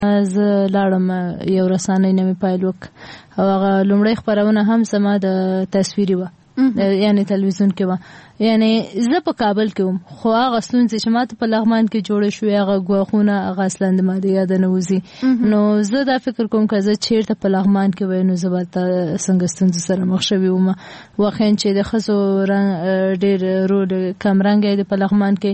زه لاړم یو رسانۍ نه مې پیل وکړ او هغه لومړی خپرونه هم زما د تصویري وه، یعنی تلویزیون کې وه. یعنی زه په کابل کې وم، خو هغه ستونزې چې ماته په لغمان کې جوړې شوې، هغه ګواښونه، هغه اصلا د ما د یاده نه وځي. نو زه دا فکر کوم که زه چیرته په لغمان کې وای نو زه به څنګه ستونزو سره مخ شوې وم. واقعا چې د ښځو ډېر رول کم رنګی دی په لغمان کې.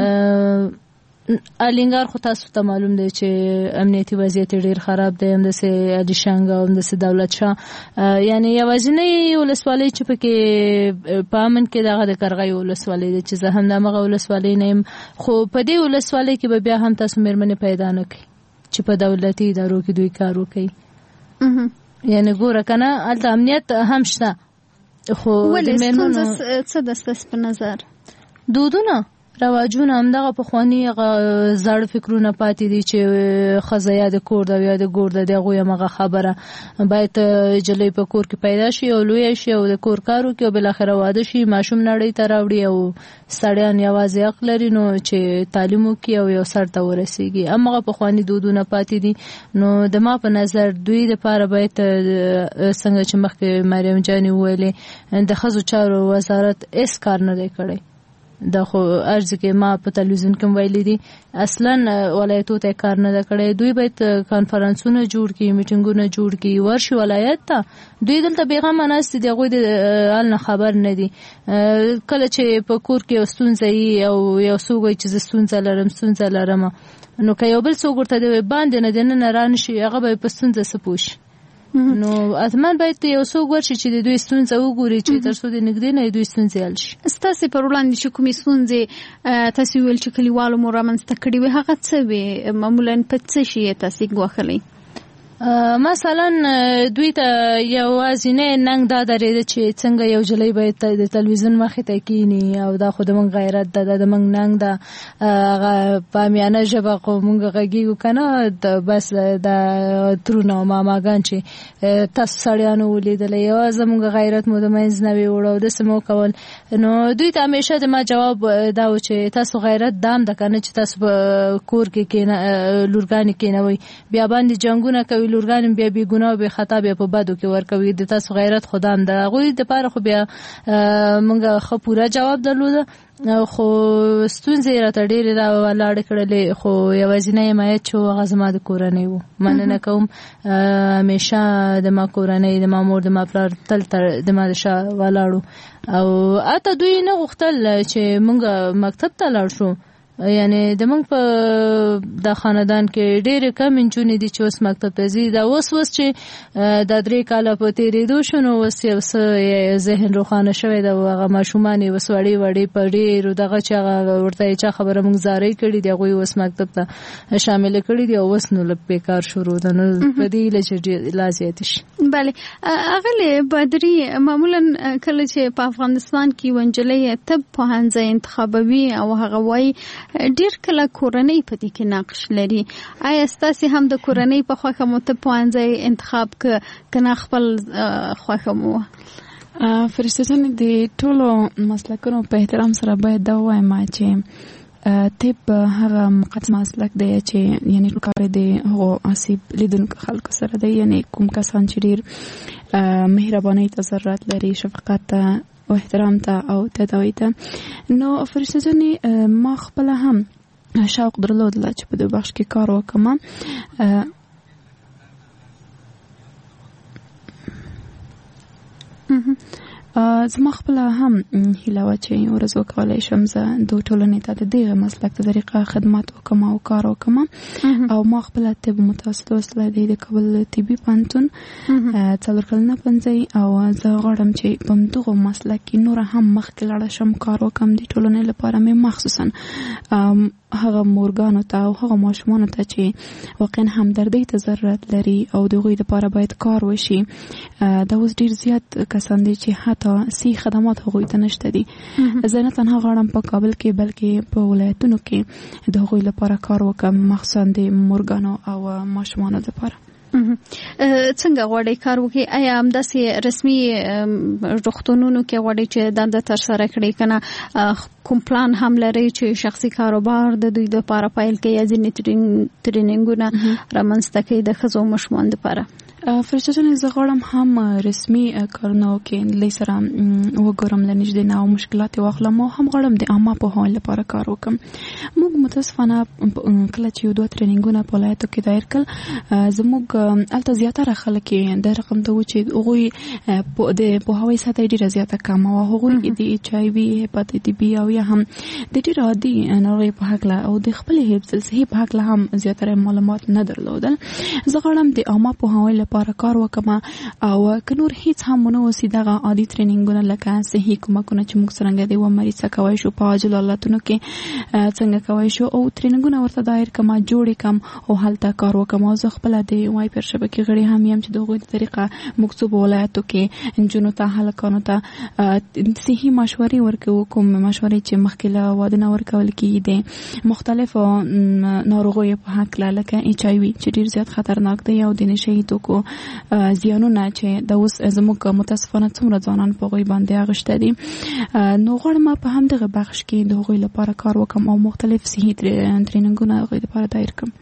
الینګار خو تاسو ته معلوم دی چې امنیتي وضعیت ډیر خراب دی، همداسې علیشنګ او همداسې دولت شاه، یعنی یوازینۍ ولسوالۍ چې پکې په امن کې دغه د کرغۍ ولسوالۍ دی چې زه هم د همغه ولسوالۍ نه یم. خو په دې ولسوالۍ کې به بیا هم تاسو مېرمنې پیدا نه کړئ چې په دولتي ادارو کې دوی کار وکړي. یعنی ګوره که نه هلته امنیت هم شته، خو ولې ستونزه څه ده ستاسو په نظر؟ دودونه، رواجونه، همدغه پخواني هغه زاړه فکرونه پاتې دي چې ښځه یا د کور ده یا د ګور ده، د هغوی همغه خبره. باید جلۍ په کور کې پیدا شي او لویه شي او د کور کار وکړي او بالاخره واده شي، ماشوم نړۍ ته راوړي او سړیان یوازې حق لري نو چې تعلیم وکړي او یو سر ته ورسیږي. همغه پخواني دودونه پاتې دي. نو د ما په نظر دوی دپاره باید څنګه چې مخکې مریم جانې وویلې، د ښځو چارو وزارت هېڅ کار نه دی کړی. دا خو ارز کې ما په تلویزیون کې ویلي دي، اصلا ولایتو ته کار نه ده کړی. دوی باید کانفرنسونه جوړ کړي، میټینګونه جوړ کړي، ورشي ولایت ته. دوی دلته بیغمه ناست دي، هغوی د حال نه خبر نه دي. کله چې په کور کې یو ستونزه وي او یو څوک وایي چې زه ستونزه لرم، نو که یو بل څوک ورته د باندې نه دننه رانشي، هغه به په ستونزه څه پوه شي. نو اتمن باید یو څوک ورشي چې د دوی ستونزه وګوري چې تر څو د نږدې نه دوی ستونزې حل شي. ستاسې پر وړاندې چې کومې ستونزې تاسو ویل چې کلیوالو مو رامنځته کړې وي، هغه څه وي؟ معمولا په څه شي یې تاسې ګواښلی؟ مثلا دوی ته یوازینی ننګ دا درېده چې څنګه یو جلۍ باید د تلویزیون مخې ته کینی، او دا خو د موږ غیرت ده، د موږ ننګ ده. هغه په امیانه ژبه خو موږ غږیږو که نه، بس دا ترونه او ماماګان چې تاسو سړیانو ولیدلی، یوازې زموږ غیرت مو د منځ نه وي وړه او داسې مو کول. نو دوی ته همیشه د ما جواب دا و چې تاسو غیرت دام ده که نه چې تاسو په کور کې لورګانې کینوئ، بیا باندې جنګونه کوي، لورګان بیا بې ګناه بې خطا بیا په بدو کې ورکوي. د تاسو غیرت خدام ده. هغوی دپاره خو بیا موږ ښه پوره جواب درلوده، خو ستونزې راته ډېرې راولاړې کړلې. خو یوازینی حمایت چې هغه زما د کورنۍ و. مننه کوم، همیشه د ما کورنۍ، د ما مور، د ما پلار تل د ما د شا ولاړو. او حتی دوی نه غوښتل چې موږ مکتب ته لاړ شو. یعنی د موږ په د خاندان کې ډېرې کم نجونې دي چې اوس مکتب ته ځي. دا اوس چې دا 3 کاله په تېرېدو شو، نو اوس یو څه ذهن روښانه شوی ده. هغه ماشومان یې اوس وړې په ډېرو دغه چې هغه ورته چا خبره موږ زارۍ کړي دي، هغوی اوس مکتب ته شامله کړي دي او اوس نو لږ بیکار شروع ده. نو په دې هیله چې لا زیاتې شي. بله اغلې بدري، معمولا کله چې په افغانستان کې یوه نجلۍ طب پوهنځی انتخابوي او هغه وایي ډیر کله کورنۍ په دې کې نقش لري. آیا ستاسې هم د کورنۍ په خوښه مو طب پوهنځی انتخاب که نه خپل خوښه مو؟ فرشته جانې، د ټولو مسلکونو په احترام سره باید دا ووایم چې طب هغه مقدس مسلک دی چې یعنی کار دی هغو آسیب لیدونکو خلکو سره دی. یعنی کوم کسان چې ډیر مهربانۍ ته ضرورت لري، شفقت ته او احترام ته او تداوی ته. نو فرشته جانې، ما خپل هم شوق درلودله چې په دې بخش کې کار وکړم. زما خپل هم هیله وه چې ورځ وکولی شم زه د ټولنې ته د دغه مسلک په طریقه خدمات وکړم او کار وکړم. او ما خپل طب متوسط لوستلی دی د کابل طبي پوهنتون 4 کلنه پوهنځی، او زه غواړم چې په همدغو مسلک کې نوره هم مخکې لاړه شم، کار وکړم. د ټولنې لپاره مې مخصوصا هغه مورګانو ته او هغه ماشومانو ته چې واقعا همدردۍ ته ضرورت لري او د هغوی لپاره باید کار وشي. دا اوس ډېر زیات کسان دي چې حتی صحي خدمات هغوی ته نشته دي. زه نه تنها غواړم په کابل کې بلکې په ولایتونو کې د هغوی لپاره کار وکړم، مخصوصا د مورګانو او ماشومانو لپاره. څنګه غواړي کار وکړي؟ آیا همداسې رسمي روغتونونو کې غواړي چې دنده ترسره کړي کنه کوم پلان هم لري چې شخصي کاروبار د دوی لپاره پیل کړي یا ځینې ټریننګونه رامنځته کړي د ښځو ماشومانو لپاره؟ فرشته جان زه غواړم هم رسمي کارونه کې لې سره وګورم لنیږدې نه او مشکلات واخلم او هم غواړم د عامه پوهاوي لپاره کار وکم. موږ متاسفانه کله چې یو دوه ټریننګونه په ولایتو کې دایر کړل زموږ الته زیاتره خلک د رقم ته و چې هغوی د پوهاوي سطح ډېره زیاته کم او هغوی د ایچ آی وي هپاتایتس بي او یا هم د ډېر عادي ناروغۍ په هکله او د خپلې حفظ صحي په هکله هم زیاتره معلومات نه درلودل. زه غواړم د عامه پوهاوي لپاره کار وکم او که نور هیڅ هم ونه وسی دغه عادي ټریننګونه لکه صحي کومکونه چې موږ څنګه د مریض څخه کوي شو په عاجل حالتونو کې څنګه کوي شو او ټریننګونه ورته دایر کما جوړ کم او هلته کار وکم. او زه خپل د وای پر شبکې غړي هم یم چې دغه طریقه مکتوب ولایتو کې انجونو ته هلکانو ته صحي مشورې ورکوي، کوم مشورې چې مخکې له واده نه ورکول کېږي، مختلفو ناروغیو په هکله لکه ایچ آی وي چې ډېر زیات خطرناک دی او د نشهیي توکو زیانونه چې د اوس زموږ متاسفانه څومره ځوانان په هغوی باندې اغشته دي. نو غواړم په همدغه بخش کې د هغوی لپاره کار وکم او مختلف صحي ټریننګونه هغوی لپاره دایر کړم.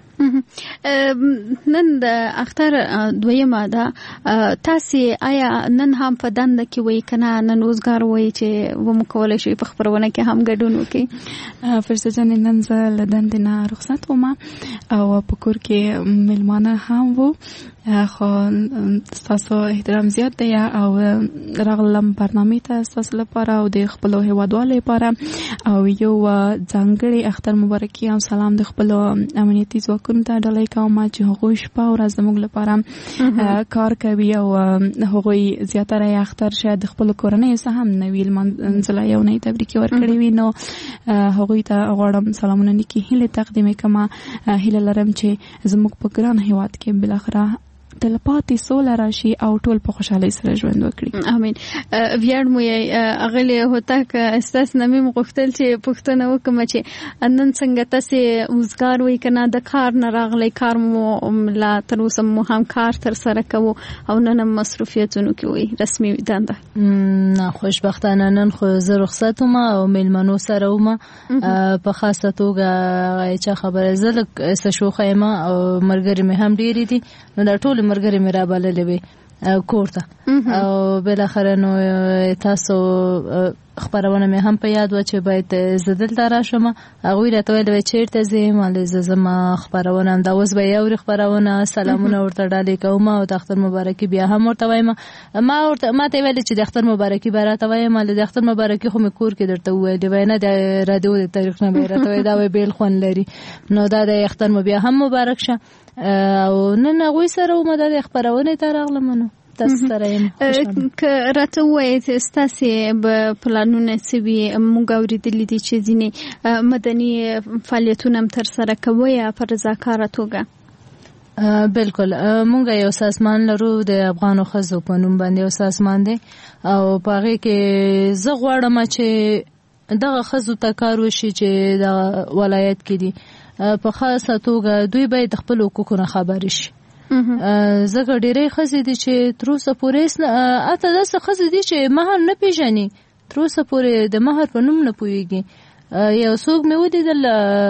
نن د اختر دویمه ده، تاسې آیا نن هم په دنده کې وای کنه نن روزګار وای چې و مکولی شي په خبرونه کې هم ګډون وکړي؟ فرشته جان نن زه له دندې نه رخصت وم او په کور کې مېلمانه هم وو، خو ستاسو احترام زیات دی او راغلم برنامې ته ستاسو لپاره او د خپلو هیوادوالو لپاره او یو ځانګړی اختر مبارکي او سلام د خپلو امنیتي ځواکونو ته ډالۍ کوم چې هغوی شپه او ورځ زموږ لپاره کار کوي او هغوی زیاتره اختر شاید د خپلو کورنیو څخه هم نوي لمانځله یو نوی تبریکي ورکړې وي. نو هغوی ته غواړم سلامونه نیکې هیلې تقدیم کړم. هیله لرم چې زموږ په ګران هیواد کې بالاخره تلپاتې سوله راشي او ټول په خوشحالۍ سره ژوند وکړي. امين. ویاړ مو یې اغلی هوتک استاس نمیم غوښتل چې پښتنه وکم چې نن څنګه تاسې روزګار وای کنه د کار نه راغلی کار مو لا تر اوسه مو هم کار تر سره کوو او نن هم مصروفیتونو کې وای رسمي دنده؟ نه خوشبختانه نن خو زه رخصت وم او میلمنو سره وم په خاصه توګه چې خبره زه څه شوخه یم او مرګري مې هم ډېری دي نو دا ټول مرګري مې را بللې وي کور ته او بالاخره نو تاسو خبرونه مې هم په یاد و چې باید زه دلته راشم. هغوی راته ویل چېرته ځې؟ مالې زه زما خبرونه همدا اوس به یې اوري خبرونه سلامونه ورته ډالۍ کوم او د اختر مبارکي بیا هم ورته وایم. ما ته یې ویلې چې د اختر مبارکي به راته وایم، مالې د اختر مبارکي خو مې کور کې درته وویلې وای نه د رادیو د تاریخ نه به یې راته وایي دا وایي بیل خوند لري. نو دا د اختر مو بیا هم مبارک شه او نن هغوی سره ومه دا د خپرونې ته راغلم. نو تاسو سره یم که راته ووایې چې ستاسې به پلانونه څه وي؟ موږ اورېدلي دي چې ځینې مدني فعالیتونه هم ترسره کوئ په رضاکاره توګه. بالکل مونږ یو سازمان لرو د افغانو ښځو په نوم باندې یو سازمان دی او په هغې کې زه غواړم چې دغه ښځو ته کار وشي چې د ولایت کې دي په خاصه توګه دوی باید د خپلو حقوقو نه خبرې شي. ځکه ډېری ښځې دي چې تر اوسه پورې اته داسې ښځې دي چې مهر نه پېژني، تر اوسه پورې د مهر په نوم نه پوهېږي. یو څوک مې ولیدل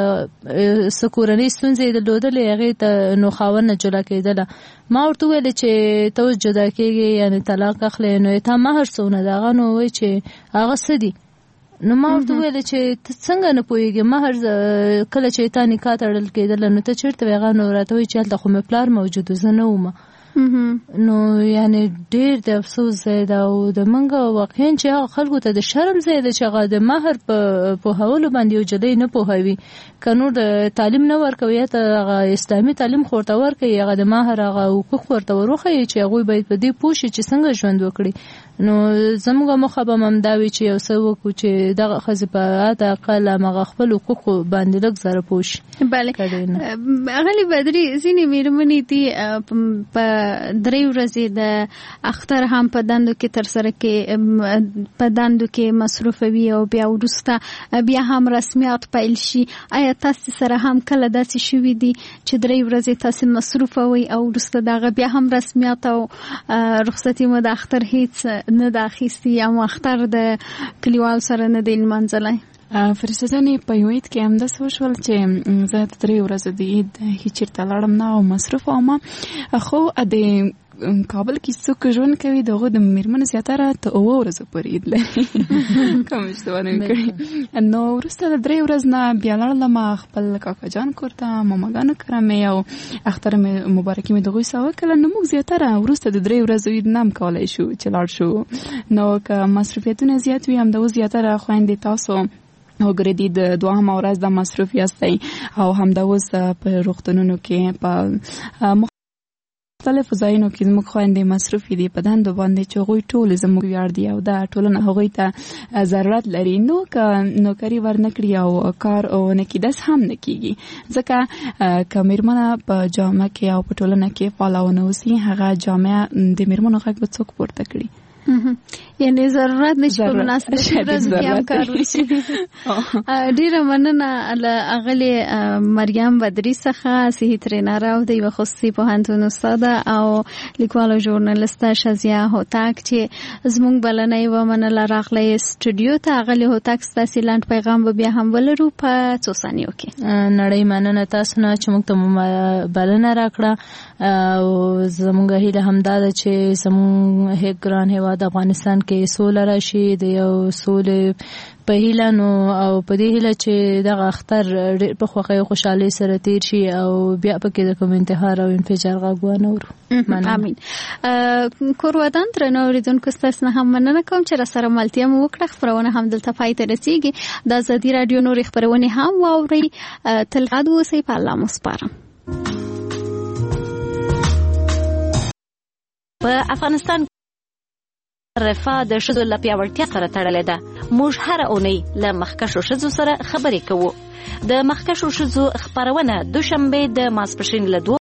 څه کورنۍ ستونزې یې درلودلې هغې ته نو خاوند نه جلا کېدله. ما ورته وویلې چې ته اوس جدا کېږې یعنې طلاق اخلې نو تا مهر څونه د هغه نو وایي چې هغه څه دي. نو ما ورته ویل چې ته څنګه نه پوهېږې مهر کله چې تا نکاح تړل کېدله نو ته چېرته وې؟ هغه نو راته وایي چې هلته خو مې پلار موجود و زه نه وم. نو یعنې ډېر د افسوس ځای ده او د موږ واقعا چې هغه خلکو ته د شرم ځای ده چې هغه د مهر په پوهولو باندې یو جدی نه پوهوي. که نور د تعلیم نه ورکوي یا ته هغه اسلامي تعلیم خو ورته ورکوي، هغه د مهر هغه حقوق ورته وروښیي چې هغوی باید په دې پوه شي چې څنګه ژوند وکړي. نو زموږ موخه به همدا وي چې یو څه وکړو چې دغه ښځې په حد اقل همغه خپل حقوقو باندې لږ زره پوه شي. بله اغلې بدري ځینې مېرمنې دي په 3 ورځې د اختر هم په دندو کې ترسره کې په دندو کې مصروفوي او بیا وروسته بیا هم رسمیات پیل شي. آیا تاسو سره هم کله داسې شوي دي چې 3 ورځې تاسو مصروفوي او وروسته دغه بیا هم رسمیات او رخصتي مو د اختر هیڅ نه د اخیستي یا اختر د کلیوال سره نه دی لمانځلی؟ فرشته‌جانې په یو عید کې همداسې وشول چې زه د 3 ورځو د عید هیڅ چېرته لاړم نه او مصروف وم، خو د کابل کې څوک ژوند کوي د هغو د مېرمنو زیاتره ته 7 ورځو پورې عید لري کوم اشتباه نه مې کړې. نو وروسته د 3 ورځو نه بیا لاړلم خپل کاکا جان کور ته، ماماګانو کره مې او اختر مبارکي مې د هغوی سره وکړله. نو موږ زیاتره وروسته د 3 ورځو عید نه هم کولی شو چې لاړ شو. نو که مصروفیتونه زیات وي همدا اوس زیاتره خویندې تاسو وګورئ د 2 ورځ د مصروف یاستئ او همدا اوس په روغتونونو کې په مختلفو ځایونو کې زموږ خویندې مصروفې دي په دندو باندې چې هغوی ټول زموږ ویاړ دي او دا ټولنه هغوی ته ضرورت لري. نو که نوکري ورنکړي او کار ونه کړي داسې هم نه کېږي، ځکه که مېرمنه په جامه کې او په ټولنه کې فعاله ونه اوسي هغه جامه د مېرمنو غږ به څوک پورته کړي. یعنی ضرورت نشي په مناسبه ورځ کې هم کار وشي. ډیره مننه له اغلې مریم بدری څخه، صحي ترینر او د یو خصوصي پوهنتون استاد او لیکوال او ژورنالیسټه شازیه هوتک چې زموږ بلنه یې ومنله راغلی سټوډیو ته. اغلې هوتک ستاسې لنډ پیغام به بیا هم ولرو په 2 ثانیو کې. نړۍ مننه تاسو نه چې موږ ته بلنه راکړه او زموږ هیله همدا ده چې زموږ ګران هیواد افغانستان کې سوله راشي، د یو سولې په هیله. نو او په دې هیله چې دغه اختر ډېر په خوښۍ او خوشحالۍ سره تیر شي او بیا پکې د کوم انتحار او انفجار غږ ونه اورو. امین. کور ودان درنو اوریدونکو ستاسو نه هم مننه کوم چې راسره ملتیا مو وکړه. خپرونه هم دلته پای ته رسیږي. د ازادي راډیو نور خپرونې هم واورئ. تل یاد اوسئ، په الله مو سپارم. په افغانستان رفاه د ښځو له پیاوړتیا سره تړلې ده. موږ هره اونۍ له مخکښو ښځو سره خبرې کوو. د مخکښو ښځو خپرونه دوشنبه د ماسپښین له 2